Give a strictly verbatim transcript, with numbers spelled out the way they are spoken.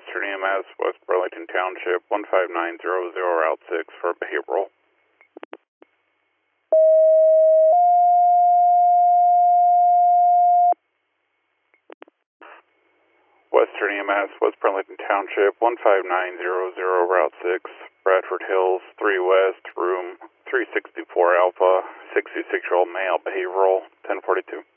Western E M S, West Burlington Township, one five nine zero zero, Route six for behavioral. Western E M S, West Burlington Township, one five nine zero zero, Route six, Bradford Hills, three West, room three sixty-four Alpha, sixty-six-year-old male, behavioral, ten forty-two.